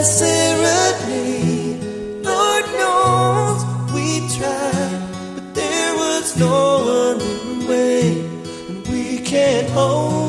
serenade. Lord knows we tried, but there was no one in the way, and we can't hold